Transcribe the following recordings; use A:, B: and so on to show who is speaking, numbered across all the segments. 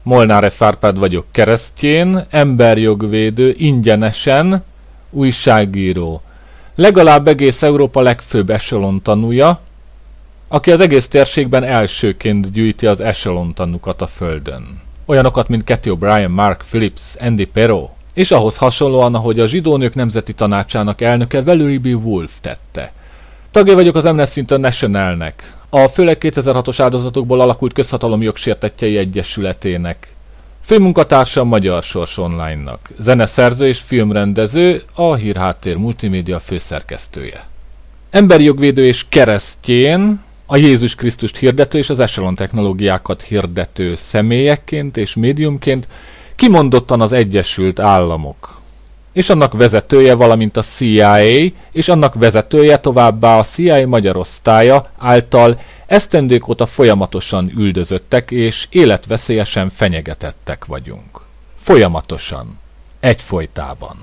A: Molnár F. Árpád vagyok, keresztjén, emberjogvédő, ingyenesen, újságíró. Legalább egész Európa legfőbb echelon tanúja, aki az egész térségben elsőként gyűjti az echelon tanúkat a földön. Olyanokat, mint Cathy O'Brien, Mark Phillips, Andy Perot, és ahhoz hasonlóan, ahogy a Zsidó Nők Nemzeti Tanácsának elnöke Valerie B. Wolf tette. Tagja vagyok az Amnesty Internationalnek, a főleg 2006-os áldozatokból alakult közhatalom jogsértettjei egyesületének. Főmunkatársa a Magyar Sors Online-nak, zeneszerző és filmrendező, a Hírháttér multimédia főszerkesztője. Emberi jogvédő és keresztjén, a Jézus Krisztust hirdető és az echelon technológiákat hirdető személyekként és médiumként kimondottan az Egyesült Államok, és annak vezetője, valamint a CIA, és annak vezetője továbbá a CIA magyar osztálya által esztendők óta folyamatosan üldözöttek és életveszélyesen fenyegetettek vagyunk. Folyamatosan. Egyfolytában.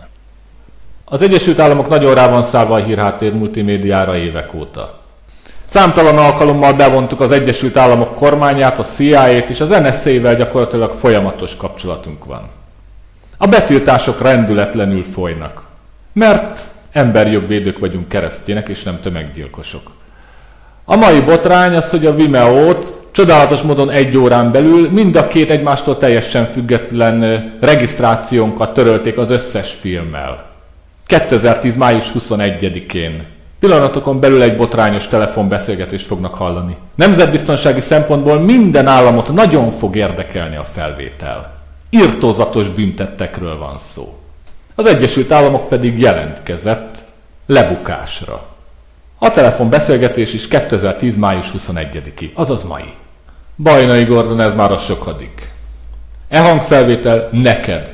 A: Az Egyesült Államok nagyon rá van szállva a Hírháttér multimédiára évek óta. Számtalan alkalommal bevontuk az Egyesült Államok kormányát, a CIA-t és az NSA-vel gyakorlatilag folyamatos kapcsolatunk van. A betiltások rendületlenül folynak, mert emberjogvédők vagyunk, keresztjének és nem tömeggyilkosok. A mai botrány az, hogy a Vimeo-t csodálatos módon 1 órán belül mind a két egymástól teljesen független regisztrációnkat törölték az összes filmmel. 2010. május 21-én. Pillanatokon belül egy botrányos telefonbeszélgetést fognak hallani. Nemzetbiztonsági szempontból minden államot nagyon fog érdekelni a felvétel. Irtózatos büntettekről van szó. Az Egyesült Államok pedig jelentkezett lebukásra. A telefonbeszélgetés is 2010. május 21-i, azaz mai. Bajnai Gordon, ez már a sokadik. E hangfelvétel neked.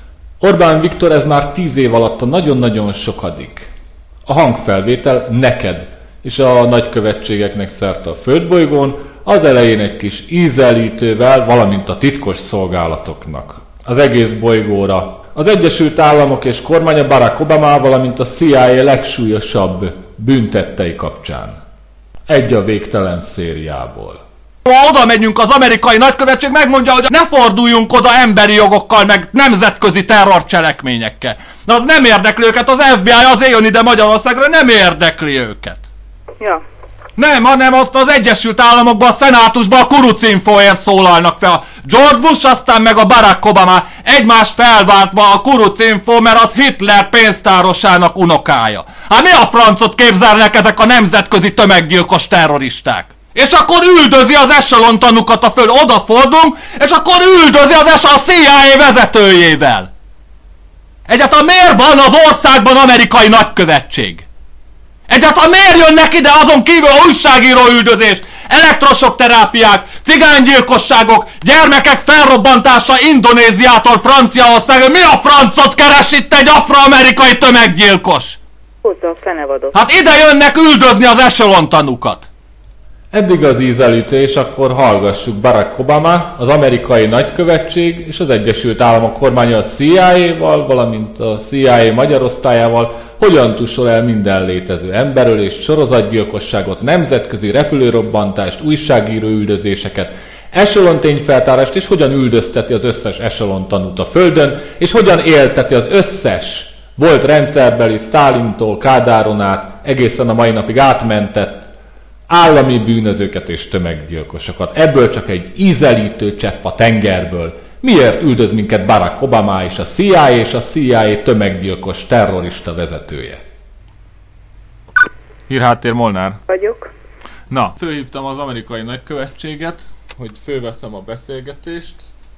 A: Orbán Viktor, ez már 10 év alatt a nagyon-nagyon sokadik. A hangfelvétel neked és a nagykövetségeknek szerte a földbolygón, az elején egy kis ízelítővel, valamint a titkos szolgálatoknak. Az egész bolygóra. Az Egyesült Államok és kormánya Barack Obama, valamint a CIA legsúlyosabb büntettei kapcsán. Egy a végtelen szériából.
B: Ha oda megyünk, az amerikai nagykövetség megmondja, hogy ne forduljunk oda emberi jogokkal, meg nemzetközi terrorcselekményekkel. De az nem érdekli őket, az FBI azért jön ide Magyarországra, nem érdekli őket.
C: Ja.
B: Nem, hanem azt az Egyesült Államokban, a szenátusban a kurucinfóért szólalnak fel. A George Bush, aztán meg a Barack Obama egymást felváltva a kurucinfó, mert az Hitler pénztárosának unokája. Hát mi a francot képzelnek ezek a nemzetközi tömeggyilkos terroristák? És akkor üldözi az echelon tanukat a föld, odafordulunk, és akkor üldözi a CIA vezetőjével. Egyáltalán miért van az országban amerikai nagykövetség? Egyáltalán miért jönnek ide azon kívül a újságíró üldözés, elektrosok terápiák, cigánygyilkosságok, gyermekek felrobbantása Indonéziától Franciaország? Mi a francot keres itt egy afroamerikai tömeggyilkos?
C: Hozzá a fenevadot.
B: Hát ide jönnek üldözni az echelon tanukat.
A: Eddig az ízelítő, és akkor hallgassuk Barack Obama, az amerikai nagykövetség és az Egyesült Államok kormánya a CIA-val, valamint a CIA magyar osztályával hogyan tussol el minden létező emberölést, sorozatgyilkosságot, nemzetközi repülőrobbantást, újságíró üldözéseket, echelon tényfeltárást, és hogyan üldözteti az összes echelon tanút a földön, és hogyan élteti az összes volt rendszerbeli Sztálintól Kádáron át egészen a mai napig átmentett állami bűnözőket és tömeggyilkosokat. Ebből csak egy ízelítő csepp a tengerből. Miért üldöz minket Barack Obama és a CIA tömeggyilkos terrorista vezetője? Hírháttér, Molnár
C: Vagyok.
A: Na, fölhívtam az amerikai nagykövetséget, hogy fölveszem a beszélgetést.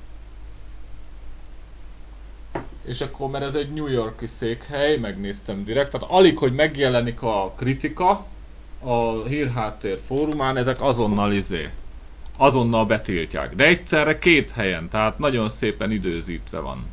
A: És akkor, mert ez egy New York-i székhely, megnéztem direkt, tehát alig, hogy megjelenik a kritika a Hírháttér fórumán, ezek azonnal betiltják. De egyszerre 2 helyen, tehát nagyon szépen időzítve van.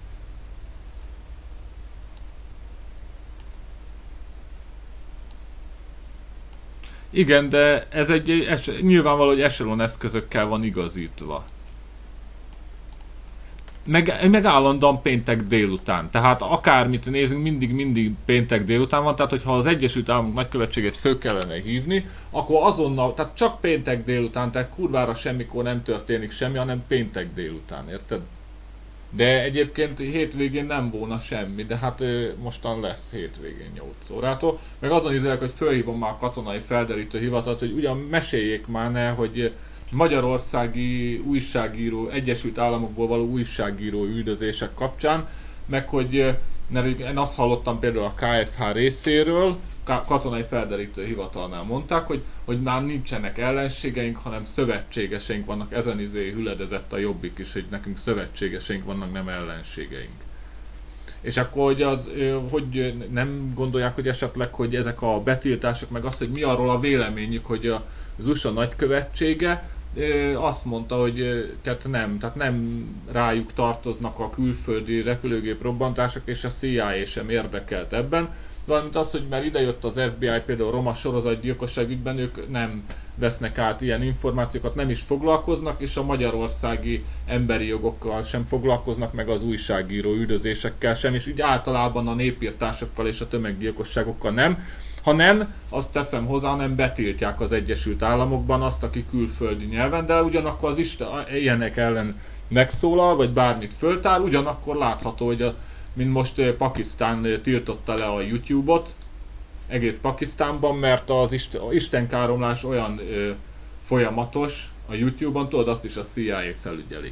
A: Igen, de ez nyilvánvaló, hogy echelon eszközökkel van igazítva. meg állandóan péntek délután. Tehát akármit nézünk, mindig péntek délután van, tehát hogyha az Egyesült Államok nagykövetségét föl kellene hívni, akkor azonnal, tehát csak péntek délután, tehát kurvára semmikor nem történik semmi, hanem péntek délután, érted? De egyébként hétvégén nem volna semmi, de hát mostan lesz hétvégén 8 órától. Meg azon izélek, hogy fölhívom már a katonai felderítő hivatalt, hogy ugyan meséljék már ne, hogy magyarországi újságíró, Egyesült Államokból való újságíró üldözések kapcsán, meg hogy én azt hallottam például a KFH részéről, katonai felderítő hivatalnál mondták, hogy már nincsenek ellenségeink, hanem szövetségeseink vannak, ezen hüledezett a Jobbik is, hogy nekünk szövetségeseink vannak, nem ellenségeink. És akkor hogy nem gondolják, hogy esetleg, hogy ezek a betiltások, meg az, hogy mi arról a véleményük, hogy az USA nagykövetsége azt mondta, hogy tehát nem rájuk tartoznak a külföldi repülőgép robbantások, és a CIA sem érdekelt ebben. Valamint az, hogy már idejött az FBI például roma sorozatgyilkosság ügyben, ők nem vesznek át ilyen információkat, nem is foglalkoznak, és a magyarországi emberi jogokkal sem foglalkoznak, meg az újságíró üldözésekkel sem, és így általában a népírtásokkal és a tömeggyilkosságokkal nem. Ha nem, azt teszem hozzá, nem betiltják az Egyesült Államokban azt, aki külföldi nyelven, de ugyanakkor az ilyenek ellen megszólal, vagy bármit föltár, ugyanakkor látható, hogy mint most Pakisztán tiltotta le a YouTube-ot, egész Pakisztánban, mert az istenkáromlás olyan folyamatos a YouTube-on, tudod, azt is a CIA felügyeli.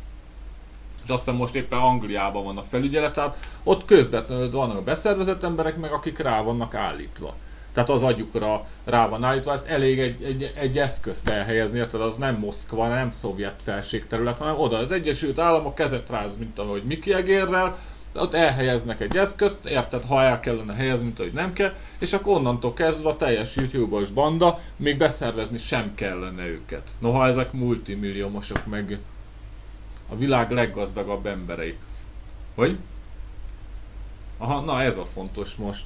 A: És azt hiszem most éppen Angliában van a felügyelet, tehát ott közvetlenül vannak a beszervezett emberek, meg akik rá vannak állítva. Tehát az agyukra rá van állítva, ezt elég egy eszközt elhelyezni, tehát az nem Moszkva, nem szovjet felségterület, hanem oda az Egyesült Államok kezet ráz, mint ahogy Mickey egérrel, ott elhelyeznek egy eszközt, érted, ha el kellene helyezni, mint ahogy nem kell, és akkor onnantól kezdve a teljes YouTube-os banda, még beszervezni sem kellene őket. Noha ezek multimilliómosok, meg a világ leggazdagabb emberei. Hogy? Aha, na ez a fontos most.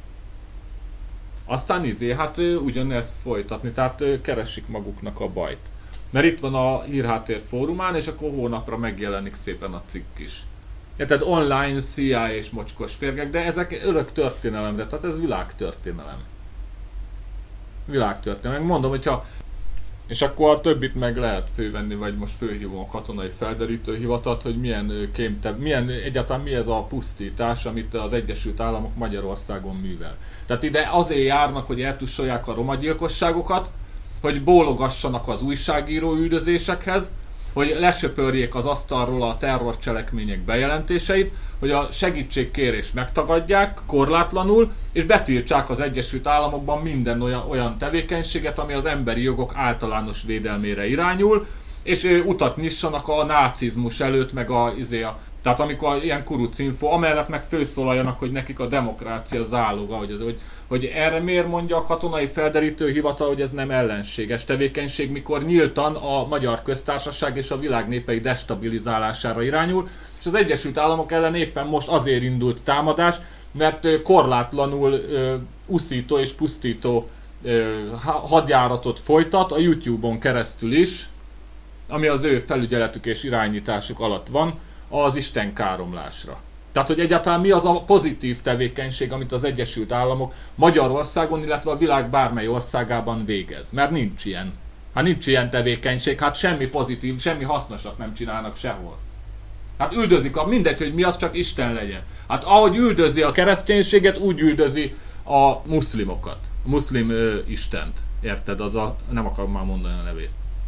A: Aztán hát ugyanezt folytatni, tehát keresik maguknak a bajt. Mert itt van a Hírháttér fórumán, és akkor hónapra megjelenik szépen a cikk is. Tehát online CIA és mocskos férgek, de ezek örök történelemre, tehát ez világtörténelem. Világtörténelem. Mondom, hogyha... És akkor a többit meg lehet fővenni, vagy most főhívom a katonai felderítő hivatalt, hogy milyen egyáltalán mi ez a pusztítás, amit az Egyesült Államok Magyarországon művel. Tehát ide azért járnak, hogy eltussolják a romagyilkosságokat, hogy bólogassanak az újságíró üldözésekhez, hogy lesöpörjék az asztalról a terrorcselekmények bejelentéseit, hogy a segítségkérést megtagadják korlátlanul, és betiltsák az Egyesült Államokban minden olyan tevékenységet, ami az emberi jogok általános védelmére irányul, és utat nyissanak a nácizmus előtt, meg tehát amikor ilyen kurucinfo, amellett meg főszólaljanak, hogy nekik a demokrácia záloga, hogy erre miért mondja a katonai felderítő hivatal, hogy ez nem ellenséges tevékenység, mikor nyíltan a Magyar Köztársaság és a világ népei destabilizálására irányul, és az Egyesült Államok ellen éppen most azért indult támadás, mert korlátlanul uszító és pusztító hadjáratot folytat a YouTube-on keresztül is, ami az ő felügyeletük és irányításuk alatt van, az istenkáromlásra. Tehát, hogy egyáltalán mi az a pozitív tevékenység, amit az Egyesült Államok Magyarországon, illetve a világ bármely országában végez. Mert nincs ilyen. Hát nincs ilyen tevékenység, hát semmi pozitív, semmi hasznosat nem csinálnak sehol. Hát üldözik, mindegy, hogy mi az, csak Isten legyen. Hát ahogy üldözi a kereszténységet, úgy üldözi a muszlimokat. A muszlim istent. Érted? Nem akarom már mondani a nevét.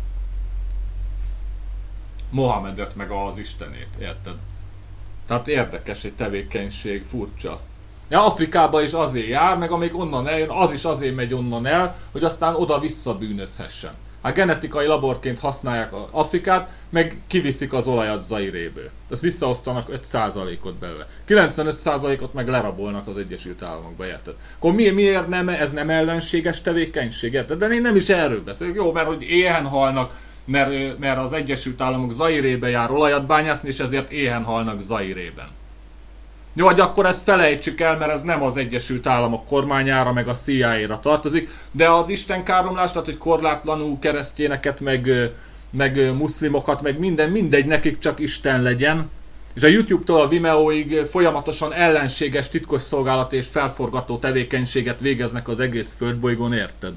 A: Mohamedet meg az istenét, érted? Tehát érdekes egy tevékenység, furcsa. Ja, Afrikába is azért jár, meg amíg onnan eljön, az is azért megy onnan el, hogy aztán oda-vissza bűnözhessen. Hát genetikai laborként használják Afrikát, meg kiviszik az olajat Zairéből. Ezt visszaosztanak 5%-ot belőle. 95%-ot meg lerabolnak az Egyesült Államokba, érted? Akkor miért nem, ez nem ellenséges tevékenység, érted? De én nem is erről beszélek. Jó, mert hogy éhen halnak, mert az Egyesült Államok Zairébe jár olajat bányászni, és ezért éhen halnak Zairében. Jó, vagy akkor ezt felejtsük el, mert ez nem az Egyesült Államok kormányára, meg a CIA-ra tartozik, de az istenkáromlás, tehát hogy korlátlanul keresztényeket, meg muszlimokat, meg mindegy, nekik csak Isten legyen,
B: És a YouTube-tól a Vimeóig folyamatosan ellenséges titkosszolgálat és felforgató tevékenységet végeznek az egész földbolygón, érted?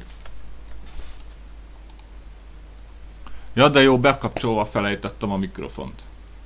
B: Ja, de jó, bekapcsolva felejtettem a mikrofont.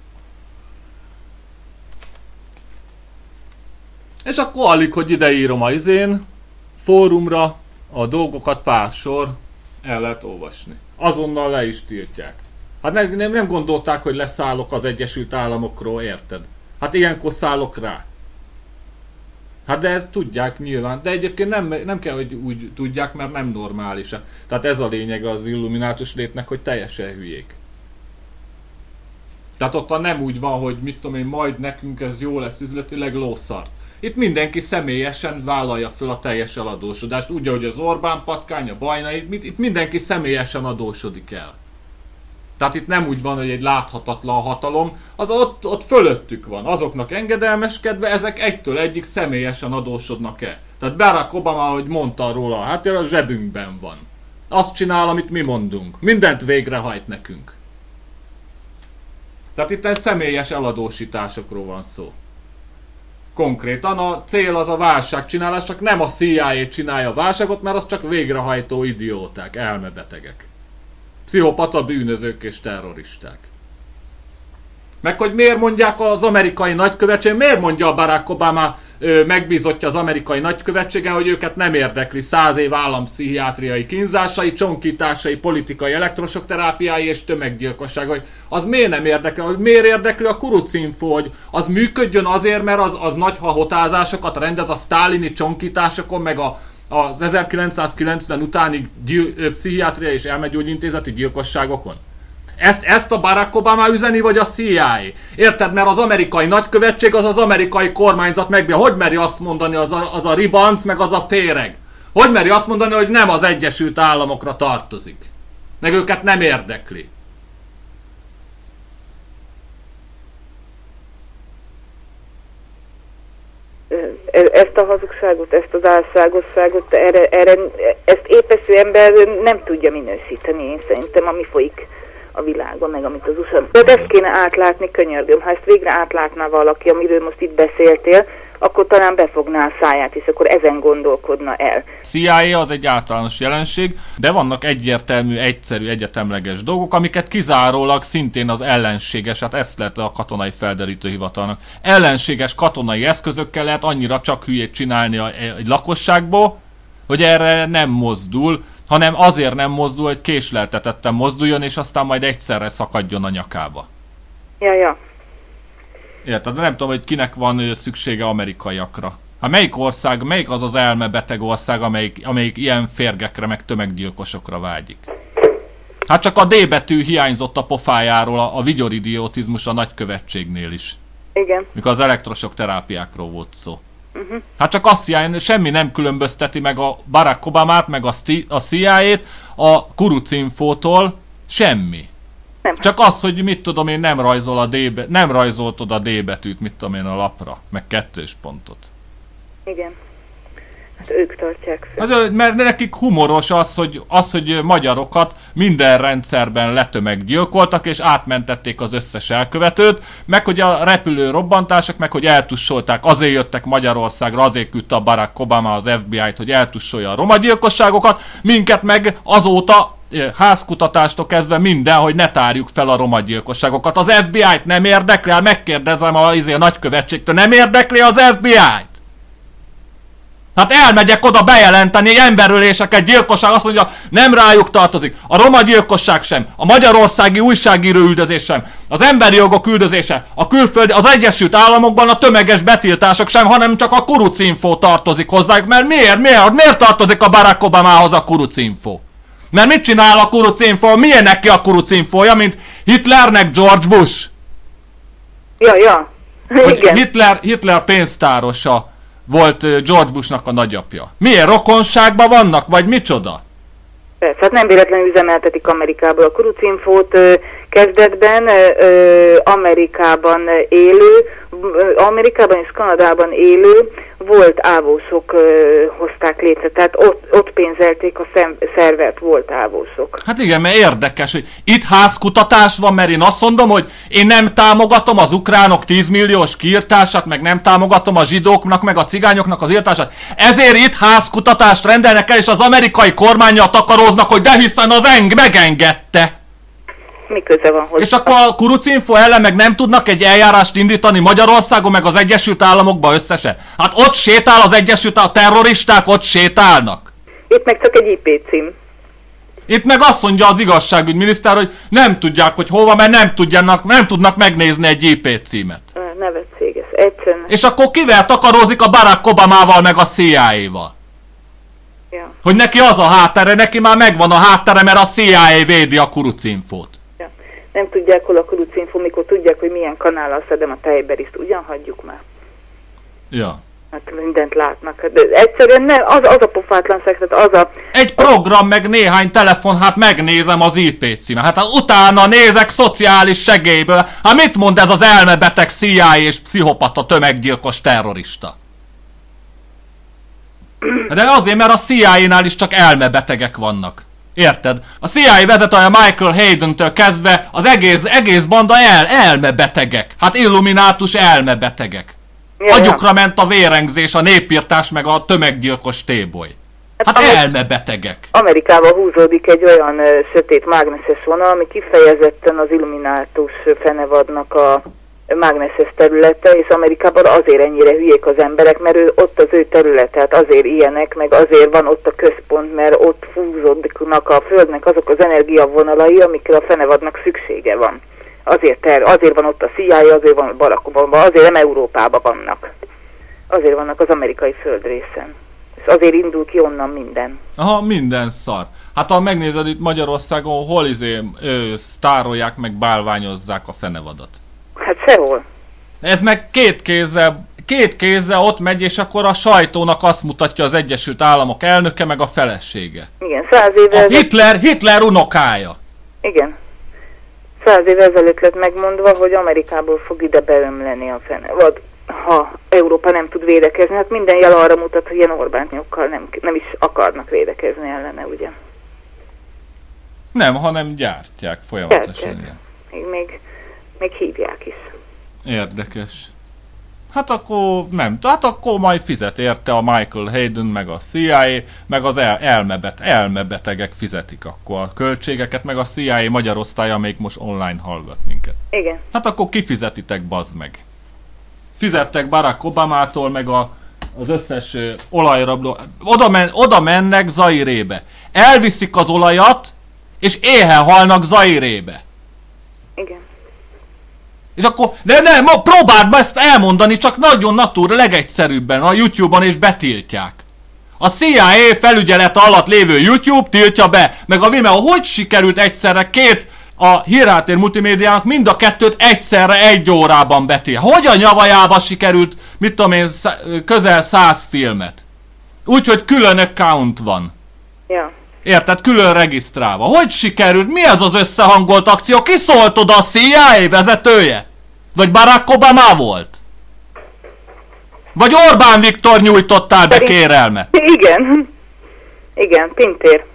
B: És akkor alig, hogy ide írom a fórumra a dolgokat, pár sor, el lehet olvasni. Azonnal le is tiltják. Hát nem gondolták, hogy leszállok az Egyesült Államokról, érted? Hát ilyenkor szállok rá. Hát de ezt tudják nyilván, de egyébként nem kell, hogy úgy tudják, mert nem normális. Tehát ez a lényege az illuminátus létnek, hogy teljesen hülyék. Tehát ott nem úgy van, hogy mit tudom én, majd nekünk ez jó lesz üzletileg, lószart. Itt mindenki személyesen vállalja föl a teljes eladósodást, úgy, ahogy az Orbán patkány, a Bajnai, itt mindenki személyesen adósodik el. Tehát itt nem úgy van, hogy egy láthatatlan hatalom, az ott fölöttük van, azoknak engedelmeskedve, ezek egytől egyik személyesen adósodnak el. Tehát Barack Obama, ahogy mondta róla, hát a zsebünkben van. Azt csinál, amit mi mondunk. Mindent végrehajt nekünk. Tehát itt egy személyes eladósításokról van szó. Konkrétan a cél az a válságcsinálás, csak nem a CIA csinálja a válságot, mert az csak végrehajtó idióták, elmebetegek. Pszichopata bűnözők és terroristák. Meg hogy miért mondják az amerikai nagykövetség, miért mondja a Barack Obama megbízottja az amerikai nagykövetségen, hogy őket nem érdekli 100 év állampszichiátriai kínzásai, csonkításai, politikai elektrosok terápiái és tömeggyilkosságai. Az miért nem érdekli? Hogy miért érdekli a kurucinfo, hogy az működjön azért, mert az nagy hahotázásokat rendez a sztálini csonkításokon, meg az 1990 utáni pszichiátriai és elmegyógyintézeti gyilkosságokon? Ezt a Barack Obama üzeni, vagy a CIA? Érted? Mert az amerikai nagykövetség az amerikai kormányzat megbír. Hogy meri azt mondani az a ribanc, meg az a féreg? Hogy meri azt mondani, hogy nem az Egyesült Államokra tartozik? Meg őket nem érdekli.
C: Ezt a hazugságot, ezt az álságosságot, ezt épeszű ember nem tudja minősíteni, én szerintem, ami folyik a világon, meg amit az USA. De ezt kéne átlátni, könyörgöm. Ha ezt végre átlátná valaki, amiről most itt beszéltél, akkor talán befogná a száját, és akkor ezen gondolkodna el.
B: CIA az egy általános jelenség, de vannak egyértelmű, egyszerű, egyetemleges dolgok, amiket kizárólag szintén az ellenséges, hát ezt lehet a katonai felderítő hivatalnak. Ellenséges katonai eszközökkel lehet annyira csak hülyét csinálni egy lakosságból, hogy erre nem mozdul, hanem azért nem mozdul, hogy késleltetetten mozduljon, és aztán majd egyszerre szakadjon a nyakába.
C: Ja.
B: Érted? De nem tudom, hogy kinek van szüksége amerikaiakra. Hát melyik az az elmebeteg ország, amelyik ilyen férgekre, meg tömeggyilkosokra vágyik? Hát csak a D betű hiányzott a pofájáról, a vigyoridiotizmus a nagykövetségnél is.
C: Igen.
B: Mikor az elektrosok terápiákról volt szó. Hát csak azt hiány, semmi nem különbözteti meg a Barack Obamát, meg a CIA-t a kurucinfótól, semmi.
C: Nem.
B: Csak az, hogy mit tudom én, nem rajzoltod a D betűt, mit tudom én, a lapra, meg 2 pontot.
C: Igen. Hát ők tartják fel.
B: Az, mert nekik humoros az, hogy magyarokat minden rendszerben letömeggyilkoltak, és átmentették az összes elkövetőt, meg hogy a repülő robbantások, meg hogy eltussolták, azért jöttek Magyarországra, azért küldte a Barack Obama az FBI-t, hogy eltussolja a romagyilkosságokat, minket meg azóta házkutatástól kezdve minden, hogy ne tárjuk fel a romagyilkosságokat. Az FBI-t nem érdekli? Hát megkérdezem a nagykövetségtől, nem érdekli az FBI-t? Hát elmegyek oda bejelenteni emberöléseket, gyilkosság, azt mondja, nem rájuk tartozik. A roma gyilkosság sem, a magyarországi újságíró üldözés sem, az emberi jogok üldözése, a külföldi, az Egyesült Államokban a tömeges betiltások sem, hanem csak a kurucinfo tartozik hozzájuk. Mert miért tartozik a Barack Obamához a kurucinfo? Mert mit csinál a kurucinfo? Milyen neki a kurucinfója, mint Hitlernek George Bush?
C: Ja.
B: Igen. Hitler pénztárosa volt George Bushnak a nagyapja. Milyen rokonságban vannak, vagy micsoda?
C: Persze, hát nem véletlenül üzemeltetik Amerikából a kurucinfót, kezdetben Amerikában élő Amerikában és Kanadában élő volt ávósok hozták létre, tehát ott pénzelték a szervert volt ávósok.
B: Hát igen, mert érdekes, hogy itt házkutatás van, mert én azt mondom, hogy én nem támogatom az ukránok 10 milliós kiirtását, meg nem támogatom a zsidóknak, meg a cigányoknak az írtását. Ezért itt házkutatást rendelnek el, és az amerikai kormánnyal takaróznak, hogy de hiszen az megengedte.
C: Mi köze van hozzá?
B: És akkor a Kurucinfo ellen meg nem tudnak egy eljárást indítani Magyarországon, meg az Egyesült Államokban összesen? Hát ott sétál az Egyesült Államok, a terroristák ott sétálnak.
C: Itt meg csak egy IP cím.
B: Itt meg azt mondja az igazságügyminiszter, hogy nem tudják, hogy hova, mert nem tudnak megnézni egy IP címet.
C: Nevet céges, egyszerűen.
B: És akkor kivel takarózik a Barack Obamával, meg a CIA-val?
C: Ja.
B: Hogy neki az a háttere, neki már megvan a háttere, mert a CIA védi a Kurucinfót.
C: Nem tudják, hol a Kurucinfo, mikor tudják, hogy milyen kanállal szedem a tejberiszt. Ugyan hagyjuk már.
B: Ja.
C: Hát mindent látnak. De egyszerűen nem, az a pofátlan szekret, az a...
B: Egy program, meg néhány telefon, hát megnézem az IP címet. Hát utána nézek szociális segélyből. Hát mit mond ez az elmebeteg CIA és pszichopata tömeggyilkos terrorista? De azért, mert a CIA-nál is csak elmebetegek vannak. Érted? A CIA vezetője Michael Hayden-től kezdve az egész banda elmebetegek. Hát illuminátus elmebetegek. Agyukra ment a vérengzés, a népírtás meg a tömeggyilkos téboly. Hát elmebetegek.
C: Amerikában húzódik egy olyan sötét mágneses vonal, ami kifejezetten az illuminátus fenevadnak a mágneses területe, és Amerikában azért ennyire hülyék az emberek, mert ott az ő területe, hát azért ilyenek, meg azért van ott a központ, mert ott fúzódnak a Földnek azok az energiavonalai, amikre a fenevadnak szüksége van. Azért van ott a CIA, azért van Barack Obama, azért nem Európában vannak. Azért vannak az amerikai földrészen. És azért indul ki onnan minden.
B: Aha, minden szar. Hát ha megnézed itt Magyarországon, hol sztárolják, meg bálványozzák a fenevadat.
C: Hát sehol.
B: Ez meg két kézzel ott megy, és akkor a sajtónak azt mutatja az Egyesült Államok elnöke, meg a felesége.
C: Igen, 100 éve...
B: Hitler unokája.
C: Igen. 100 évvel ezelőtt lett megmondva, hogy Amerikából fog ide beömleni a fenevad, ha Európa nem tud védekezni. Hát minden jel arra mutat, hogy ilyen Orbányokkal nem is akarnak védekezni ellene, ugye?
B: Nem, hanem gyártják folyamatosan.
C: Még hívják is.
B: Érdekes. Hát akkor nem, hát akkor majd fizet érte a Michael Hayden, meg a CIA, meg az elmebetegek fizetik akkor a költségeket, meg a CIA magyar osztálya, amelyik most online hallgat minket.
C: Igen.
B: Hát akkor kifizetitek, bazd meg. Fizettek Barack Obamától, meg az összes olajrabló. Oda mennek Zairébe. Elviszik az olajat, és éhen halnak Zairébe.
C: Igen.
B: És akkor, de próbáld be ezt elmondani, csak nagyon legegyszerűbben a YouTube-on, és betiltják. A CIA felügyelete alatt lévő YouTube tiltja be, meg a Vimeo. Hogy sikerült egyszerre a Hírháttér Multimédiának mind a kettőt egyszerre 1 órában betiltani? Hogy a nyavajába sikerült, mit tudom én, közel 100 filmet? Úgyhogy külön account van.
C: Ja.
B: Érted? Külön regisztrálva. Hogy sikerült? Mi ez az összehangolt akció? Ki szólt oda, a CIA vezetője? Vagy Barack Obama volt? Vagy Orbán Viktor nyújtottál be kérelmet?
C: Igen, Pintér.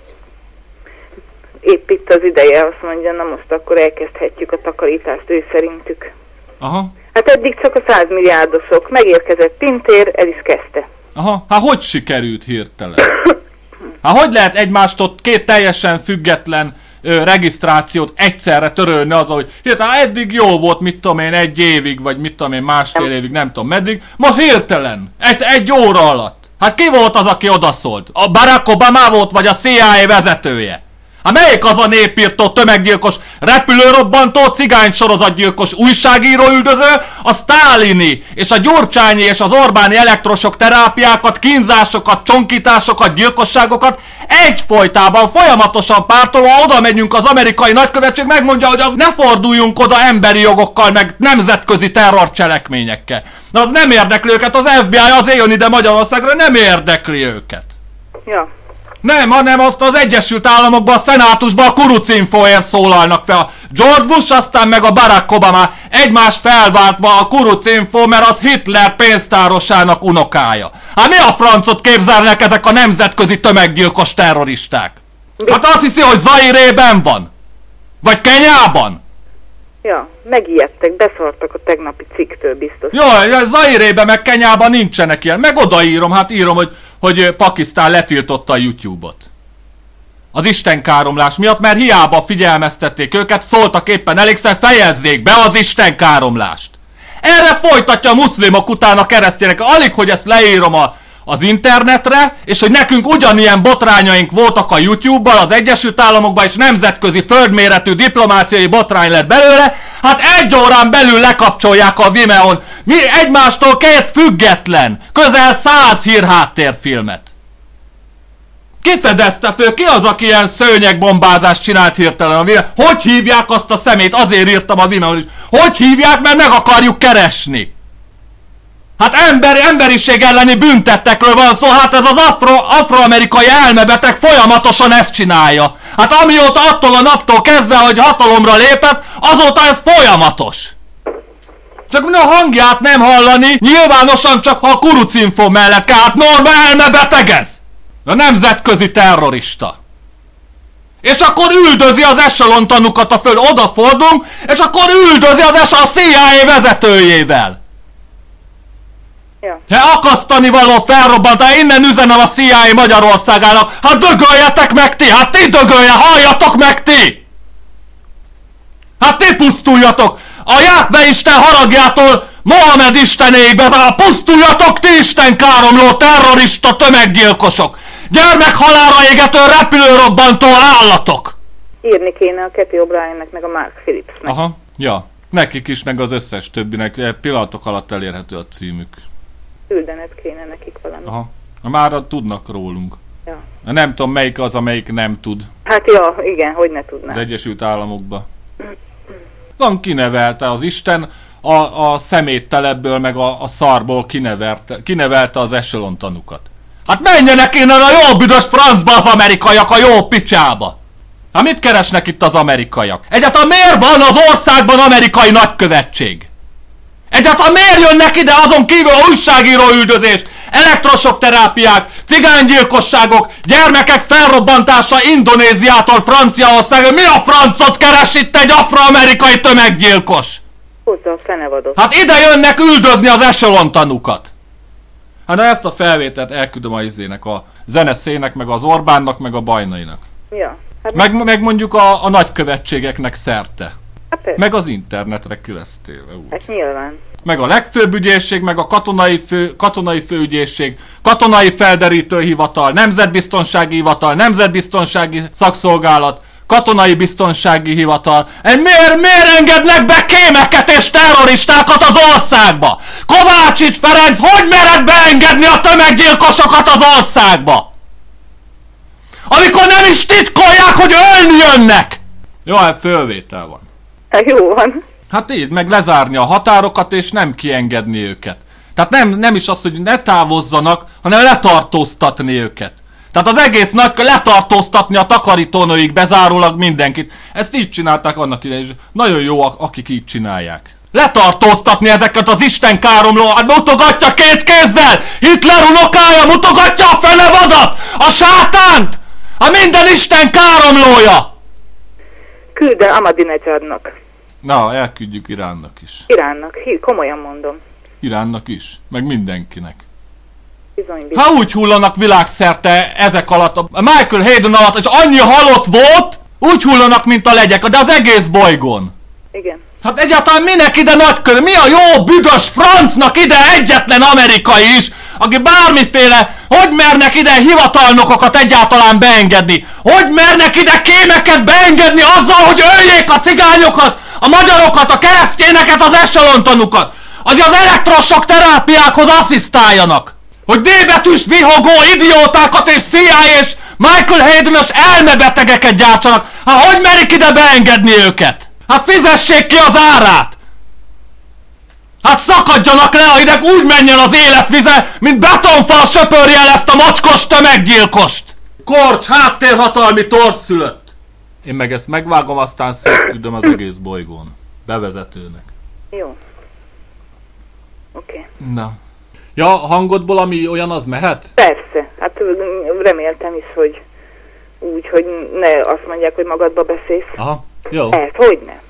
C: Épp itt az ideje, azt mondja, na most akkor elkezdhetjük a takarítást ő szerintük.
B: Aha.
C: Hát eddig csak a 100 milliárdosok. Megérkezett Pintér, el is kezdte.
B: Aha, hát hogy sikerült hirtelen? Hát hogy lehet egymástól 2 teljesen független regisztrációt egyszerre törölni az, hogy hirtelen eddig jó volt, mit tudom én, 1 évig, vagy mit tudom én, másfél évig, nem tudom meddig, most hirtelen, egy óra alatt. Hát ki volt az, aki odaszólt? A Barack Obama volt, vagy a CIA vezetője? Hát melyik az a népírtó, tömeggyilkos, repülőrobbantó, cigány sorozatgyilkos, újságíró üldöző, a sztálini és a gyurcsányi és az Orbáni elektrosok terápiákat, kínzásokat, csonkításokat, gyilkosságokat egyfolytában, folyamatosan pártolva oda megyünk az amerikai nagykövetség, megmondja, hogy az ne forduljunk oda emberi jogokkal, meg nemzetközi terrorcselekményekkel. De az nem érdekli őket, az FBI azért jön ide Magyarországra, nem érdekli őket.
C: Ja.
B: Nem, hanem azt az Egyesült Államokban, a szenátusban a kurucinfóért szólalnak fel. A George Bush, aztán meg a Barack Obama egymást felváltva a kurucinfó, mert az Hitler pénztárosának unokája. Hát mi a francot képzelnek ezek a nemzetközi tömeggyilkos terroristák? Hát azt hiszi, hogy Zairében van? Vagy Kenyában?
C: Ja, megijedtek, beszartak a tegnapi cikktől biztos.
B: Jó, Zairében meg Kenyában nincsenek ilyen. Meg odaírom, hát írom, hogy Pakisztán letiltotta a YouTube-ot. Az istenkáromlás miatt, mert hiába figyelmeztették őket, szóltak éppen elégszer, fejezzék be az istenkáromlást. Erre folytatja a muszlimok után a keresztények. Alig, hogy ezt leírom az internetre, és hogy nekünk ugyanilyen botrányaink voltak a YouTube-bal, az Egyesült Államokban, és nemzetközi földméretű diplomáciai botrány lett belőle, hát egy órán belül lekapcsolják a Vimeon. Mi egymástól két független, közel 100 hírháttérfilmet. Ki fedezte föl? Ki az, aki ilyen szőnyegbombázást csinált hirtelen a Vimeon? Hogy hívják azt a szemét? Azért írtam a Vimeon is. Hogy hívják? Mert meg akarjuk keresni. Hát emberiség elleni büntettekről van szó, hát ez az afroamerikai elmebeteg folyamatosan ezt csinálja. Hát amióta attól a naptól kezdve, hogy hatalomra lépett, azóta ez folyamatos. Csak a hangját nem hallani, nyilvánosan csak ha a kurucinfo mellett kell, hát norma elmebeteg ez. A nemzetközi terrorista. És akkor üldözi az echelon tanukat a föl, odafordulunk, és akkor üldözi az a CIA vezetőjével.
C: Ja.
B: Ha akasztani való felrobbant, ha innen üzenem a CIA Magyarországának, hát dögöljetek meg ti, hát ti halljatok meg ti! Hát ti pusztuljatok! A Jahve Isten haragjától Mohamed istenéig bezár, pusztuljatok ti istenkáromló terrorista tömeggyilkosok! Gyermekhalálra égető repülőrobbantó állatok!
C: Írni kéne a Cathy O'Briennek meg a Mark Phillipsnek.
B: Aha, ja. Nekik is, meg az összes többinek pillanatok alatt elérhető a címük.
C: Küldened kéne nekik valami.
B: Aha. Már tudnak rólunk.
C: Ja.
B: Nem tudom, melyik az, amelyik nem tud.
C: Hát ja, igen, hogy ne tudná.
B: Az Egyesült Államokba. Van kinevelte az Isten, a szeméttelebből, meg a szarból kinevelte az echelon tanukat. Hát menjenek innen a jó büdös francba az amerikaiak, a jó picsába! Hát mit keresnek itt az amerikaiak? Egyáltalán miért van az országban amerikai nagykövetség? Egyáltalán miért jönnek ide azon kívül a újságíró üldözés, elektrosok terápiák, cigánygyilkosságok, gyermekek felrobbantása Indonéziától Franciaország? Mi a francot keres itt egy afroamerikai tömeggyilkos?
C: Hozza a fenevadot.
B: Hát ide jönnek üldözni az echelon tanukat. Hát na ezt a felvételt elküldöm a izének, a zeneszének, meg az Orbánnak, meg a Bajnainak.
C: Ja. Hát
B: meg mondjuk a nagykövetségeknek szerte.
C: hát
B: Meg az internetre ki lesz téve úgy.
C: hát nyilván.
B: Meg a legfőbb ügyészség, meg a katonai főügyészség, katonai felderítő hivatal, nemzetbiztonsági hivatal, nemzetbiztonsági szakszolgálat, katonai biztonsági hivatal. Miért engednek be kémeket és terroristákat az országba? Kovácsics Ferenc, hogy mered beengedni a tömeggyilkosokat az országba? Amikor nem is titkolják, hogy ölni jönnek! Jó, hát fölvétel van.
C: Hát jó van.
B: Hát így, meg lezárni a határokat, és nem kiengedni őket. Tehát nem is az, hogy ne távozzanak, hanem letartóztatni őket. Tehát az egész letartóztatni a takarítónőig bezárólag mindenkit. Ezt így csinálták annak idején, és nagyon jó, akik így csinálják. Letartóztatni ezeket az istenkáromló, hát mutogatja két kézzel! Hitler unokája mutogatja a fenevadat! A sátánt! A minden isten káromlója!
C: Küld el Ahmadinejadnak.
B: Na, elküldjük Iránnak is.
C: Iránnak. Komolyan mondom.
B: Iránnak is, meg mindenkinek.
C: Bizony.
B: Ha úgy hullanak világszerte ezek alatt, a Michael Hayden alatt, és annyi halott volt, úgy hullanak, mint a legyek, de az egész bolygón.
C: Igen.
B: Hát egyáltalán minek ide nagykövet? Mi a jó büdös francnak ide egyetlen amerikai is, aki bármiféle, hogy mernek ide hivatalnokokat egyáltalán beengedni? Hogy mernek ide kémeket beengedni azzal, hogy öljék a cigányokat, a magyarokat, a keresztényeket, az echelon tanukat? Hogy az elektrosok terápiákhoz asszisztáljanak? Hogy D-betűs vihogó idiótákat és CIA és Michael Hayden-ös elmebetegeket gyártsanak? Hát hogy merik ide beengedni őket? Hát fizessék ki az árát! Hát szakadjanak le a ideg, úgy menjen az életvize, mint betonfal söpörje el ezt a mocskos tömeggyilkost! Korcs, háttérhatalmi torszülött! Én meg ezt megvágom, aztán szétküldöm az egész bolygón. Bevezetőnek.
C: Jó. Oké.
B: Na. Ja, hangodból ami olyan, az mehet?
C: Persze. Hát reméltem is, hogy úgy, hogy ne azt mondják, hogy magadba beszélsz.
B: Aha. Jó.
C: Hogyne.